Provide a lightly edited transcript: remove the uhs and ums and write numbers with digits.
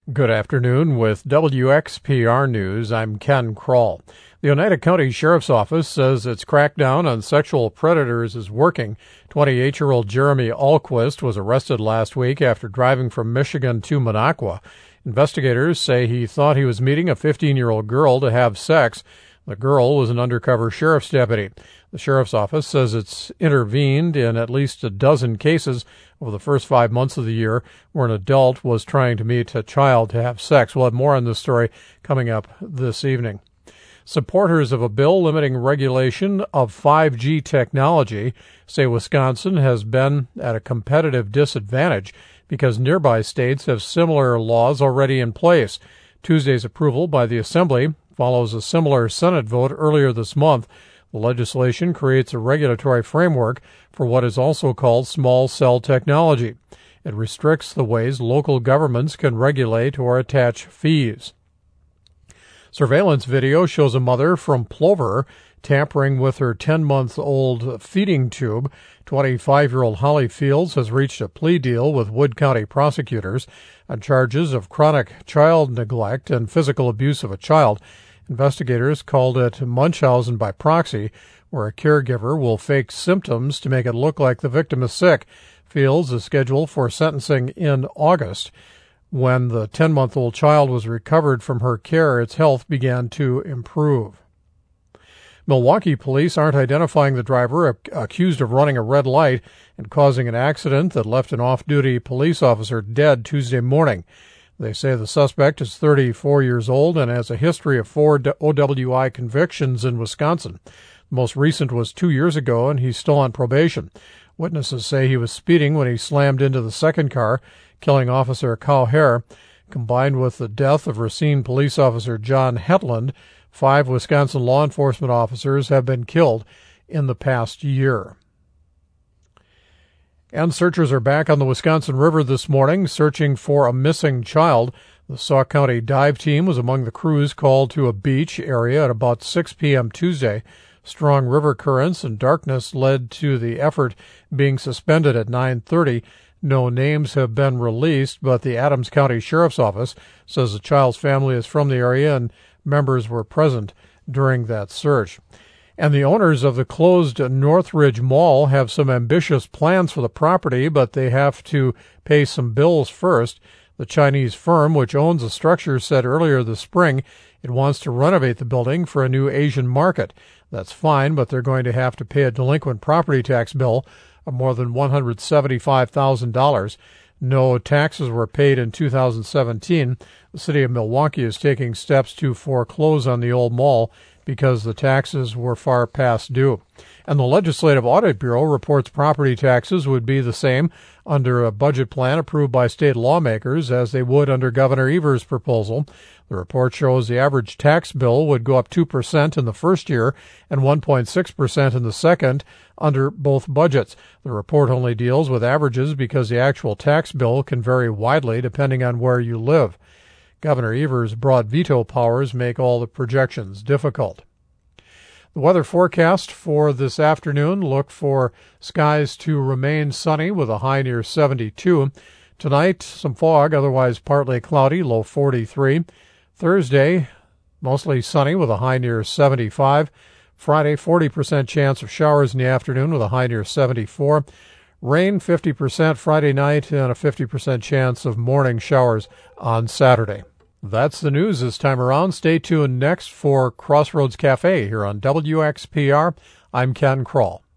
Good afternoon. With WXPR News, I'm Ken Kroll. The Oneida County Sheriff's Office says its crackdown on sexual predators is working. 28-year-old Jeremy Alquist was arrested last week after driving from Michigan to Minocqua. Investigators say he thought he was meeting a 15-year-old girl to have sex. The girl was an undercover sheriff's deputy. The sheriff's office says it's intervened in at least a dozen cases over the first 5 months of the year where an adult was trying to meet a child to have sex. We'll have more on this story coming up this evening. Supporters of a bill limiting regulation of 5G technology say Wisconsin has been at a competitive disadvantage because nearby states have similar laws already in place. Tuesday's approval by the Assembly follows a similar Senate vote earlier this month. The legislation creates a regulatory framework for what is also called small cell technology. It restricts the ways local governments can regulate or attach fees. Surveillance video shows a mother from Plover tampering with her 10-month-old feeding tube. 25-year-old Holly Fields has reached a plea deal with Wood County prosecutors on charges of chronic child neglect and physical abuse of a child. Investigators called it Munchausen by proxy, where a caregiver will fake symptoms to make it look like the victim is sick. Fields is scheduled for sentencing in August. When the 10-month-old child was recovered from her care, its health began to improve. Milwaukee police aren't identifying the driver accused of running a red light and causing an accident that left an off-duty police officer dead Tuesday morning. They say the suspect is 34 years old and has a history of 4 OWI convictions in Wisconsin. The most recent was 2 years ago, and he's still on probation. Witnesses say he was speeding when he slammed into the second car, killing Officer Cowher. Combined with the death of Racine police officer John Hetland, 5 Wisconsin law enforcement officers have been killed in the past year. And searchers are back on the Wisconsin River this morning, searching for a missing child. The Sauk County dive team was among the crews called to a beach area at about 6 p.m. Tuesday. Strong river currents and darkness led to the effort being suspended at 9:30. No names have been released, but the Adams County Sheriff's Office says the child's family is from the area and members were present during that search. And the owners of the closed Northridge Mall have some ambitious plans for the property, but they have to pay some bills first. The Chinese firm, which owns the structure, said earlier this spring it wants to renovate the building for a new Asian market. That's fine, but they're going to have to pay a delinquent property tax bill of more than $175,000. No taxes were paid in 2017. The city of Milwaukee is taking steps to foreclose on the old mall because the taxes were far past due. And the Legislative Audit Bureau reports property taxes would be the same under a budget plan approved by state lawmakers as they would under Governor Evers' proposal. The report shows the average tax bill would go up 2% in the first year and 1.6% in the second under both budgets. The report only deals with averages because the actual tax bill can vary widely depending on where you live. Governor Evers' broad veto powers make all the projections difficult. The weather forecast for this afternoon, look for skies to remain sunny with a high near 72. Tonight, some fog, otherwise partly cloudy, low 43. Thursday, mostly sunny with a high near 75. Friday, 40% chance of showers in the afternoon with a high near 74. Rain 50% Friday night and a 50% chance of morning showers on Saturday. That's the news this time around. Stay tuned next for Crossroads Cafe here on WXPR. I'm Ken Kroll.